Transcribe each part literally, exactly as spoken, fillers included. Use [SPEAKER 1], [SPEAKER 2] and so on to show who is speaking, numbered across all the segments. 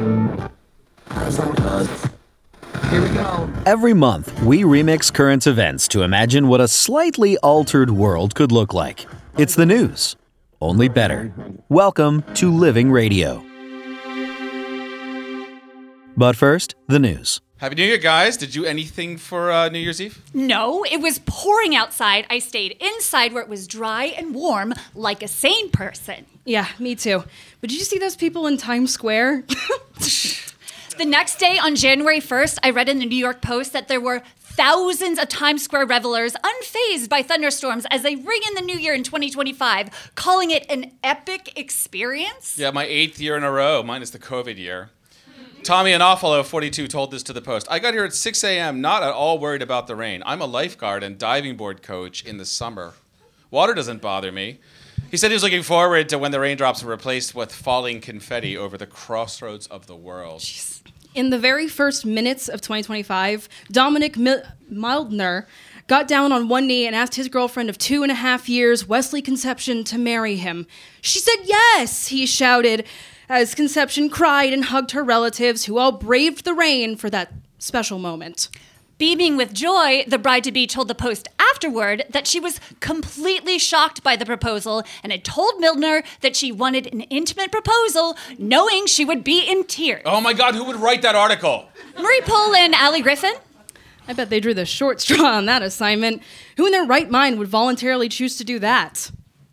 [SPEAKER 1] Here we go.
[SPEAKER 2] Every month, we remix current events to imagine what a slightly altered world could look like. It's the news, only better. Welcome to Living Radio. But first, the news.
[SPEAKER 3] Happy New Year, guys. Did you do anything for uh, New Year's Eve?
[SPEAKER 4] No, it was pouring outside. I stayed inside where it was dry and warm, like a sane person.
[SPEAKER 5] Yeah, me too. But did you see those people in Times Square?
[SPEAKER 4] The next day, on January first, I read in the New York Post that there were thousands of Times Square revelers unfazed by thunderstorms as they ring in the new year in twenty twenty-five, calling it an epic experience.
[SPEAKER 3] Yeah, my eighth year in a row, minus the COVID year. Tommy Anofalo, forty-two, told this to the Post. I got here at six a.m., not at all worried about the rain. I'm a lifeguard and diving board coach in the summer. Water doesn't bother me. He said he was looking forward to when the raindrops were replaced with falling confetti over the crossroads of the world.
[SPEAKER 5] In the very first minutes of twenty twenty-five, Dominic Mil- Mildner got down on one knee and asked his girlfriend of two and a half years, Wesley Conception, to marry him. She said yes, he shouted, as Conception cried and hugged her relatives, who all braved the rain for that special moment.
[SPEAKER 4] Beaming with joy, the bride-to-be told the Post afterward that she was completely shocked by the proposal and had told Mildner that she wanted an intimate proposal, knowing she would be in tears.
[SPEAKER 3] Oh my God, who would write that article?
[SPEAKER 4] Marie Pohl and Allie Griffin?
[SPEAKER 5] I bet they drew the short straw on that assignment. Who in their right mind would voluntarily choose to do that?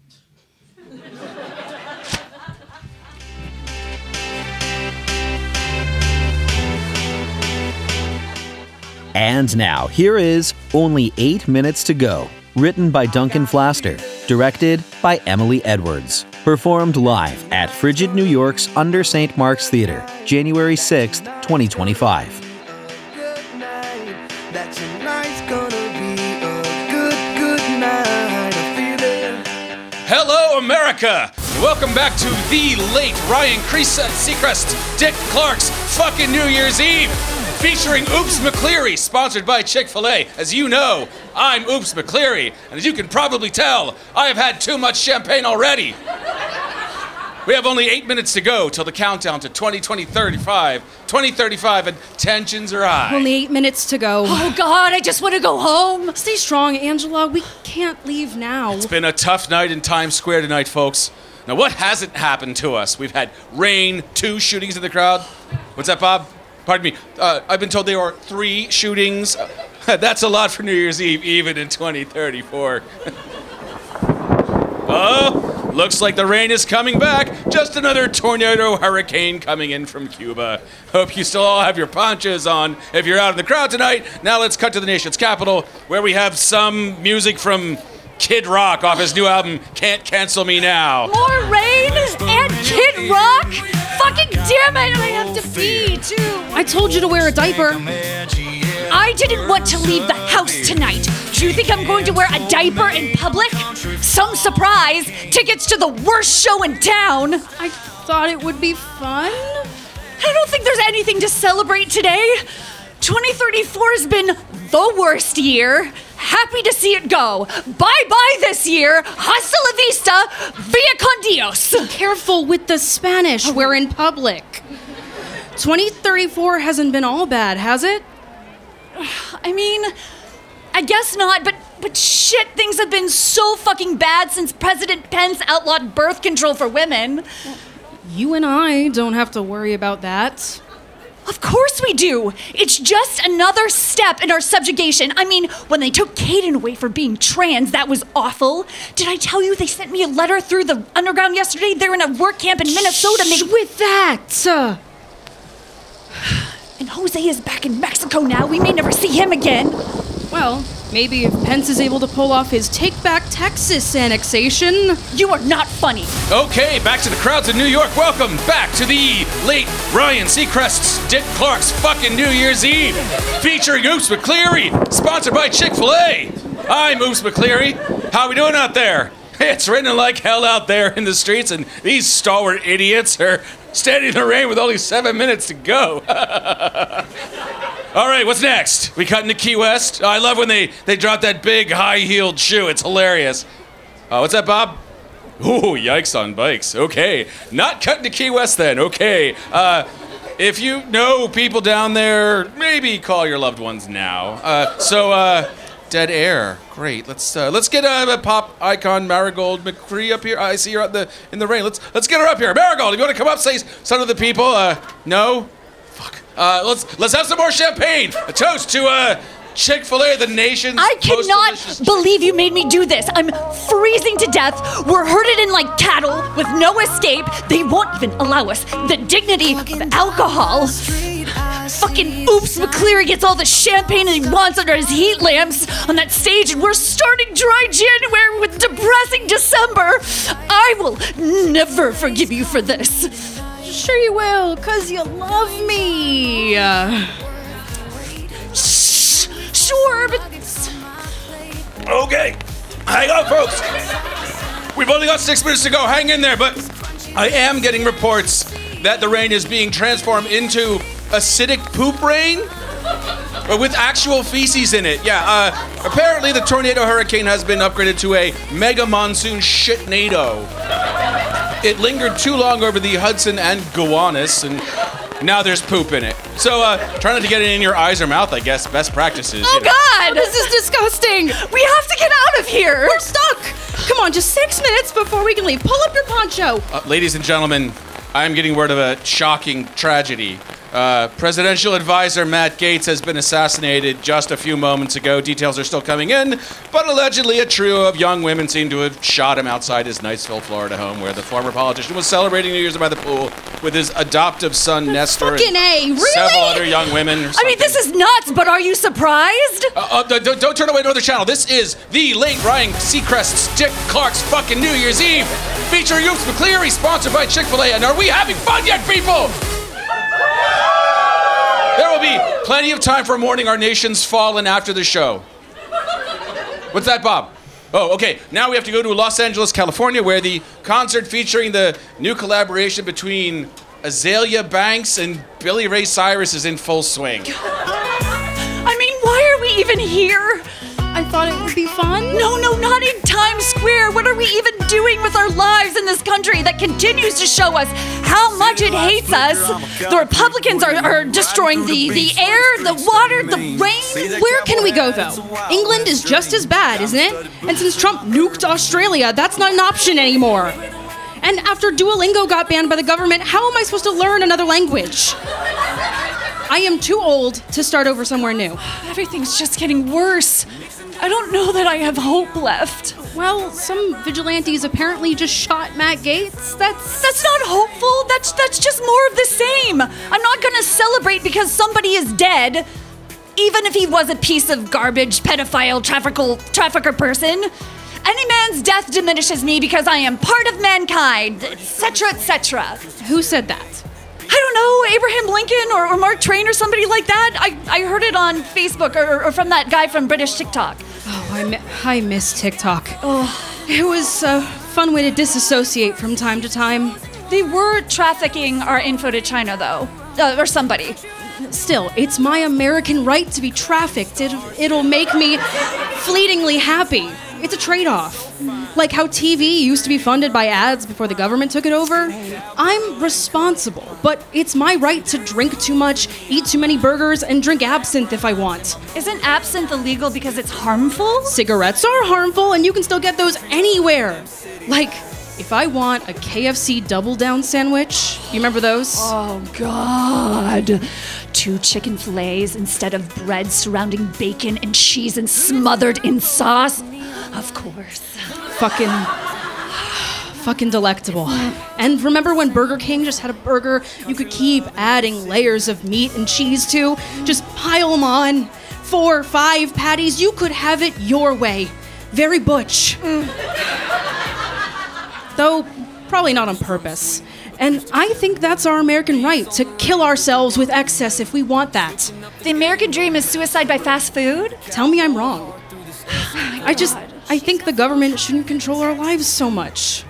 [SPEAKER 2] And now, here is Only Eight Minutes to Go, written by Duncan Flaster, directed by Emily Edwards. Performed live at Frigid New York's Under Saint Mark's Theater, January sixth, twenty twenty-five.
[SPEAKER 3] Hello, America! Welcome back to the late Ryan Seacrest, Dick Clark's fucking New Year's Eve, featuring Oops McCleary, sponsored by Chick-fil-A. As you know, I'm Oops McCleary, and as you can probably tell, I have had too much champagne already. We have only eight minutes to go till the countdown to twenty thirty-five, twenty thirty-five, and tensions are high.
[SPEAKER 5] Only eight minutes to go.
[SPEAKER 4] Oh, God, I just want to go home.
[SPEAKER 5] Stay strong, Angela. We can't leave now.
[SPEAKER 3] It's been a tough night in Times Square tonight, folks. Now, what hasn't happened to us? We've had rain, two shootings in the crowd. What's that, Bob? Pardon me. Uh, I've been told there are three shootings. Uh, that's a lot for New Year's Eve, even in twenty thirty-four. Oh, looks like the rain is coming back. Just another tornado hurricane coming in from Cuba. Hope you still all have your ponchos on if you're out in the crowd tonight. Now let's cut to the nation's capital, where we have some music from Kid Rock off his new album, Can't Cancel Me Now.
[SPEAKER 4] More rain and Kid Rock? Fucking damn it, I have to pee, too.
[SPEAKER 5] I told you to wear a diaper.
[SPEAKER 4] I didn't want to leave the house tonight. Do you think I'm going to wear a diaper in public? Some surprise. Tickets to the worst show in town.
[SPEAKER 5] I thought it would be fun.
[SPEAKER 4] I don't think there's anything to celebrate today. twenty thirty-four has been the worst year. Happy to see it go. Bye-bye this year. Hasta la vista. Via con Dios.
[SPEAKER 5] Careful with the Spanish. We're in public. twenty thirty-four hasn't been all bad, has it?
[SPEAKER 4] I mean, I guess not, but but shit, things have been so fucking bad since President Pence outlawed birth control for women.
[SPEAKER 5] You and I don't have to worry about that.
[SPEAKER 4] Of course we do. It's just another step in our subjugation. I mean, when they took Caden away for being trans, that was awful. Did I tell you they sent me a letter through the underground yesterday? They're in a work camp in Minnesota.
[SPEAKER 5] Shh, they- with that. Uh...
[SPEAKER 4] And Jose is back in Mexico now. We may never see him again.
[SPEAKER 5] Well, maybe if Pence is able to pull off his Take Back Texas annexation.
[SPEAKER 4] You are not funny.
[SPEAKER 3] Okay, back to the crowds in New York. Welcome back to the late Ryan Seacrest's Dick Clark's fucking New Year's Eve, featuring Oops McCleary, sponsored by Chick-fil-A. I'm Oops McCleary. How we doing out there? It's raining like hell out there in the streets, and these stalwart idiots are standing in the rain with only seven minutes to go. All right, what's next? We cut into Key West. Oh, I love when they, they drop that big high-heeled shoe. It's hilarious. Uh, what's that, Bob? Ooh, yikes on bikes. Okay. Not cutting to Key West then. Okay. Uh, if you know people down there, maybe call your loved ones now. Uh, so, uh, dead air. Great. Let's uh, let's get a, a pop icon Marigold McCree up here. I see her out the in the rain. Let's let's get her up here. Marigold, if you want to come up, say something to the people. Uh, no. Fuck. Uh, let's let's have some more champagne. A toast to uh, Chick-fil-A, the nation's
[SPEAKER 4] I
[SPEAKER 3] most
[SPEAKER 4] cannot
[SPEAKER 3] delicious-
[SPEAKER 4] believe you made me do this. I'm freezing to death. We're herded in like cattle with no escape. They won't even allow us the dignity of alcohol. Fucking Oops McCleary gets all the champagne he wants under his heat lamps on that stage, and we're starting dry January with depressing December. I will never forgive you for this.
[SPEAKER 5] Sure you will, cause you love me. Uh,
[SPEAKER 4] Shh, sure, but
[SPEAKER 3] Okay, hang on, folks. We've only got six minutes to go. Hang in there, but I am getting reports that the rain is being transformed into acidic poop rain with actual feces in it. Yeah, uh, apparently the tornado hurricane has been upgraded to a mega monsoon shitnado. It lingered too long over the Hudson and Gowanus, and now there's poop in it. So uh, try not to get it in your eyes or mouth, I guess. Best practices.
[SPEAKER 4] oh
[SPEAKER 3] you know.
[SPEAKER 4] God,
[SPEAKER 5] this is disgusting.
[SPEAKER 4] we have to get out of here.
[SPEAKER 5] We're stuck. Come on, just six minutes before we can leave. Pull up your poncho.
[SPEAKER 3] Uh, ladies and gentlemen, I'm getting word of a shocking tragedy. Uh, Presidential advisor Matt Gaetz has been assassinated just a few moments ago. Details are still coming in, but allegedly a trio of young women seem to have shot him outside his Niceville, Florida home, where the former politician was celebrating New Year's by the pool with his adoptive son Nestor
[SPEAKER 5] Fucking A,
[SPEAKER 3] and
[SPEAKER 5] really?
[SPEAKER 3] several other young women. Or
[SPEAKER 4] I mean, this is nuts, but are you surprised?
[SPEAKER 3] Uh, uh, don't, don't turn away to other channel. This is the late Ryan Seacrest's Dick Clark's fucking New Year's Eve, featuring Oops McCleary, sponsored by Chick-fil-A. And are we having fun yet, people? There will be plenty of time for mourning our nation's fallen after the show. What's that, Bob? Oh, okay. Now we have to go to Los Angeles, California, where the concert featuring the new collaboration between Azalea Banks and Billy Ray Cyrus is in full swing.
[SPEAKER 4] I mean, why are we even here?
[SPEAKER 5] I thought it would be fun.
[SPEAKER 4] No, no, not in Times Square. What are we even doing with our lives in this country that continues to show us how much it hates us? The Republicans are, are destroying the, the air, the water, the rain.
[SPEAKER 5] Where can we go, though? England is just as bad, isn't it? And since Trump nuked Australia, that's not an option anymore. And after Duolingo got banned by the government, how am I supposed to learn another language? I am too old to start over somewhere new.
[SPEAKER 4] Everything's just getting worse. I don't know that I have hope left.
[SPEAKER 5] Well, some vigilantes apparently just shot Matt Gaetz. That's
[SPEAKER 4] That's not hopeful. That's that's just more of the same. I'm not gonna celebrate because somebody is dead, even if he was a piece of garbage, pedophile, trafficker, trafficker person. Any man's death diminishes me because I am part of mankind, et cetera, et cetera.
[SPEAKER 5] Who said that?
[SPEAKER 4] I don't know, Abraham Lincoln or, or Mark Twain or somebody like that. I, I heard it on Facebook or, or from that guy from British TikTok.
[SPEAKER 5] Oh, I, mi- I miss TikTok. Oh, it was a fun way to disassociate from time to time.
[SPEAKER 4] They were trafficking our info to China, though, uh, or somebody.
[SPEAKER 5] Still, it's my American right to be trafficked. It, it'll make me fleetingly happy. It's a trade-off. Like how T V used to be funded by ads before the government took it over. I'm responsible, but it's my right to drink too much, eat too many burgers, and drink absinthe if I want.
[SPEAKER 4] Isn't absinthe illegal because it's harmful?
[SPEAKER 5] Cigarettes are harmful, and you can still get those anywhere. Like, if I want a K F C Double Down sandwich, you remember those?
[SPEAKER 4] Oh, God. Two chicken fillets instead of bread surrounding bacon and cheese and smothered in sauce? Of course.
[SPEAKER 5] Fucking... fucking delectable. And remember when Burger King just had a burger you could keep adding layers of meat and cheese to? Just pile them on. Four, five patties, you could have it your way. Very butch. Mm. Though, probably not on purpose. And I think that's our American right, to kill ourselves with excess if we want that.
[SPEAKER 4] The American dream is suicide by fast food?
[SPEAKER 5] Tell me I'm wrong. I just, I think the government shouldn't control our lives so much.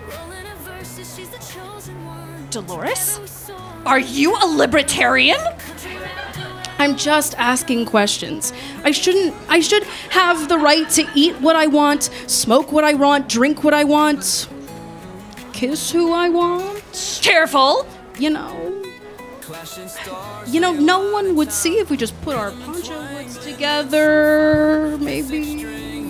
[SPEAKER 4] Dolores? Are you a libertarian?
[SPEAKER 5] I'm just asking questions. I shouldn't, I should have the right to eat what I want, smoke what I want, drink what I want, kiss who I want.
[SPEAKER 4] Careful.
[SPEAKER 5] You know. You know, no one would see if we just put our poncho hoods together, maybe.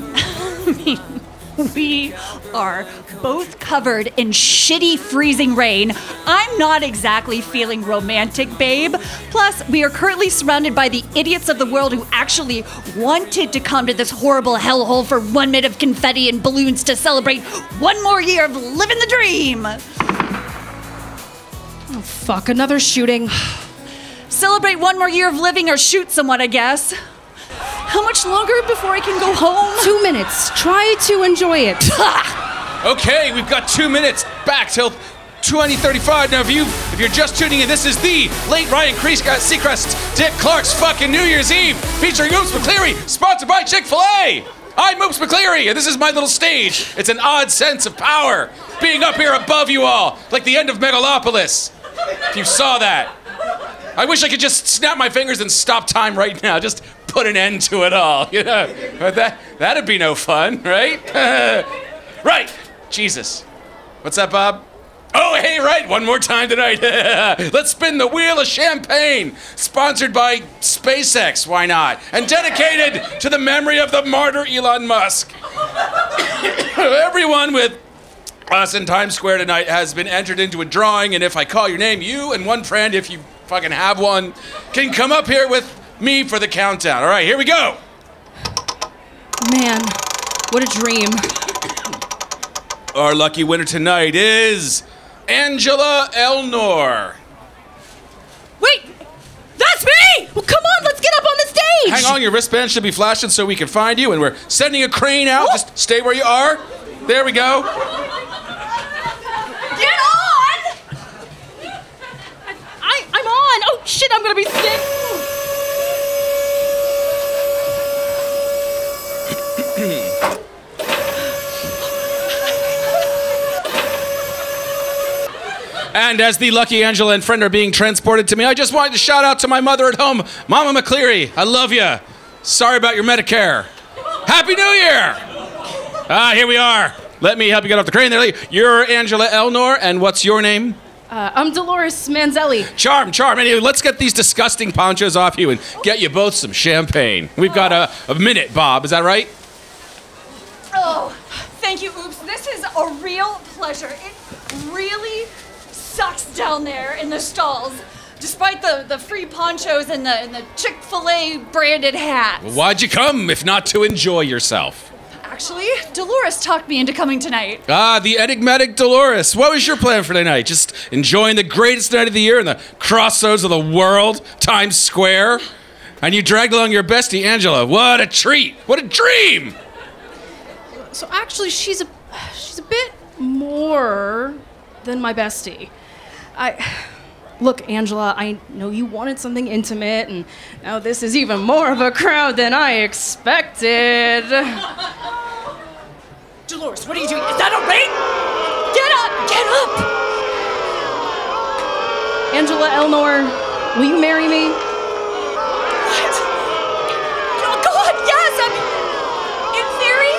[SPEAKER 4] We are both covered in shitty freezing rain. I'm not exactly feeling romantic, babe. Plus, we are currently surrounded by the idiots of the world who actually wanted to come to this horrible hellhole for one minute of confetti and balloons to celebrate one more year of living the dream.
[SPEAKER 5] Oh, fuck, another shooting.
[SPEAKER 4] Celebrate one more year of living or shoot someone, I guess. How much longer before I can go home?
[SPEAKER 5] Two minutes. Try to enjoy it.
[SPEAKER 3] Okay, we've got two minutes back till twenty thirty-five. Now, if, you, if you're just tuning in, this is the late Ryan Seacrest, Dick Clark's fucking New Year's Eve, featuring Oops McCleary, sponsored by Chick-fil-A. I'm Oops McCleary, and this is my little stage. It's an odd sense of power, being up here above you all, like the end of Megalopolis. If you saw that. I wish I could just snap my fingers and stop time right now. Just put an end to it all, you know? But that, that'd be no fun, right? Right, Jesus. What's that, Bob? Oh, hey, right, one more time tonight. Let's spin the wheel of champagne. Sponsored by SpaceX, why not? And dedicated to the memory of the martyr Elon Musk. Everyone with us in Times Square tonight has been entered into a drawing, and if I call your name, you and one friend, if you fucking have one, can come up here with me for the countdown. All right, here we go.
[SPEAKER 5] Man, what a dream.
[SPEAKER 3] Our lucky winner tonight is Angela Elnor.
[SPEAKER 5] Wait, that's me! Well, come on, let's get up on the stage!
[SPEAKER 3] Hang on, your wristband should be flashing so we can find you, and we're sending a crane out. Just stay where you are. There we go.
[SPEAKER 4] Get on!
[SPEAKER 5] I, I'm on! Oh, shit, I'm gonna be sick!
[SPEAKER 3] And as the lucky Angela and friend are being transported to me, I just wanted to shout out to my mother at home, Mama McCleary. I love you. Sorry about your Medicare. Happy New Year! Ah, here we are. Let me help you get off the crane there. You're Angela Elnor, and what's your name?
[SPEAKER 5] Uh, I'm Dolores Manzelli.
[SPEAKER 3] Charm, charm. Anyway, let's get these disgusting ponchos off you and get you both some champagne. We've got a, a minute, Bob. Is that right?
[SPEAKER 4] Oh, thank you, Oops. This is a real pleasure. It really sucks down there in the stalls, despite the, the free ponchos and the, and the Chick-fil-A branded hats.
[SPEAKER 3] Well, why'd you come if not to enjoy yourself?
[SPEAKER 4] Actually, Dolores talked me into coming tonight.
[SPEAKER 3] Ah, the enigmatic Dolores. What was your plan for tonight? Just enjoying the greatest night of the year in the crossroads of the world, Times Square? And you dragged along your bestie, Angela. What a treat. What a dream.
[SPEAKER 5] So actually, she's a she's a bit more than my bestie. I look, Angela, I know you wanted something intimate, and now this is even more of a crowd than I expected.
[SPEAKER 4] Dolores, what are you doing? Is that a rape? Get up! Get up!
[SPEAKER 5] Angela Elnor, will you marry me?
[SPEAKER 4] What? Oh, God, yes! I mean, in theory?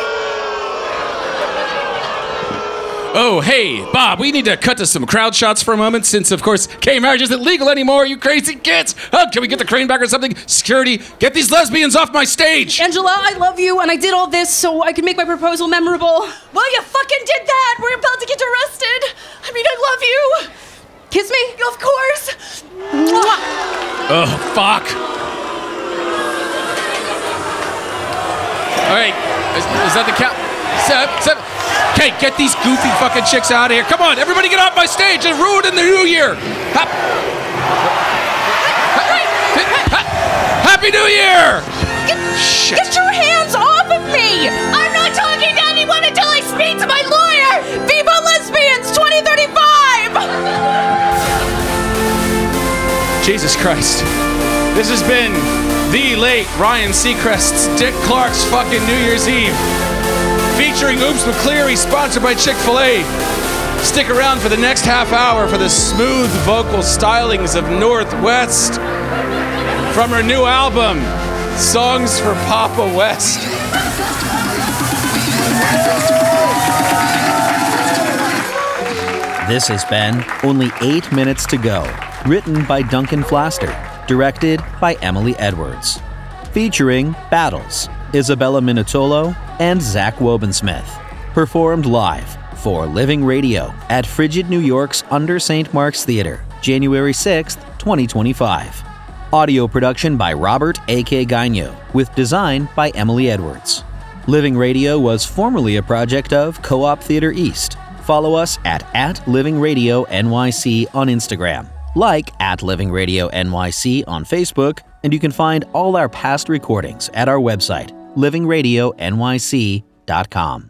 [SPEAKER 3] Oh, hey, Bob, we need to cut to some crowd shots for a moment since, of course, gay marriage isn't legal anymore, you crazy kids. Oh, can we get the crane back or something? Security, get these lesbians off my stage.
[SPEAKER 5] Angela, I love you, and I did all this so I could make my proposal memorable.
[SPEAKER 4] Well, you fucking did that! We're about to get arrested! I mean, I love you!
[SPEAKER 5] Kiss me?
[SPEAKER 4] Of course!
[SPEAKER 5] Mwah.
[SPEAKER 3] Oh, fuck. All right, is, is that the count? Seven, seven. Okay, get these goofy fucking chicks out of here. Come on, everybody get off my stage and ruin in the new year. Hap- Happy New Year!
[SPEAKER 5] Get,
[SPEAKER 3] Shit.
[SPEAKER 5] get your hands off of me!
[SPEAKER 4] I'm not talking to anyone until I speak to my lawyer!
[SPEAKER 5] Viva Lesbians twenty thirty-five!
[SPEAKER 3] Jesus Christ. This has been the late Ryan Seacrest's Dick Clark's fucking New Year's Eve. Featuring Oops McCleary, sponsored by Chick-fil-A. Stick around for the next half hour for the smooth vocal stylings of Northwest from her new album, Songs for Papa West.
[SPEAKER 2] This has been Only Eight Minutes to Go, written by Duncan Flaster, directed by Emily Edwards. Featuring Battles, Isabella Minutolo, and Zach Wobensmith. Performed live for Living Radio at Frigid New York's Under Saint Mark's Theater, January sixth, twenty twenty-five. Audio production by Robert A K Gagno, with design by Emily Edwards. Living Radio was formerly a project of Co-op Theater East. Follow us at, at Living Radio N Y C on Instagram, like at Living Radio N Y C on Facebook, and you can find all our past recordings at our website, living radio n y c dot com.